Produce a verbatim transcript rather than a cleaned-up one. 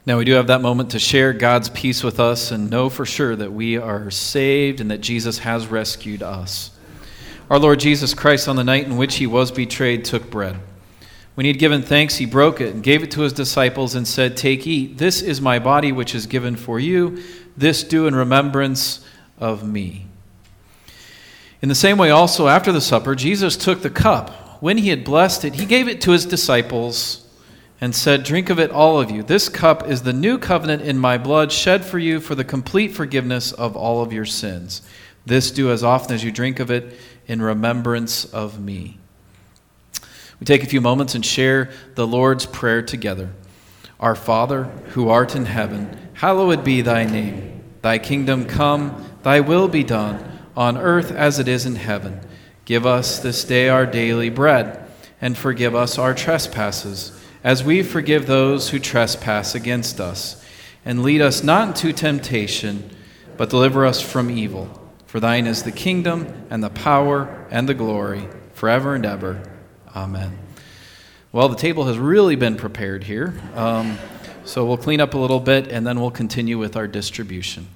Now we do have that moment to share God's peace with us and know for sure that we are saved and that Jesus has rescued us. Our Lord Jesus Christ, on the night in which he was betrayed, took bread. When he had given thanks, he broke it and gave it to his disciples and said, "Take, eat. This is my body which is given for you. This do in remembrance of me." In the same way also, after the supper, Jesus took the cup. When he had blessed it, he gave it to his disciples and said, "Drink of it, all of you. This cup is the new covenant in my blood, shed for you for the complete forgiveness of all of your sins. This do as often as you drink of it in remembrance of me." We take a few moments and share the Lord's Prayer together. Our Father, who art in heaven, hallowed be thy name. Thy kingdom come, thy will be done, on earth as it is in heaven. Give us this day our daily bread, and forgive us our trespasses, as we forgive those who trespass against us. And lead us not into temptation, but deliver us from evil. For thine is the kingdom, and the power, and the glory, forever and ever. Amen. Well, the table has really been prepared here. Um, so we'll clean up a little bit, and then we'll continue with our distribution.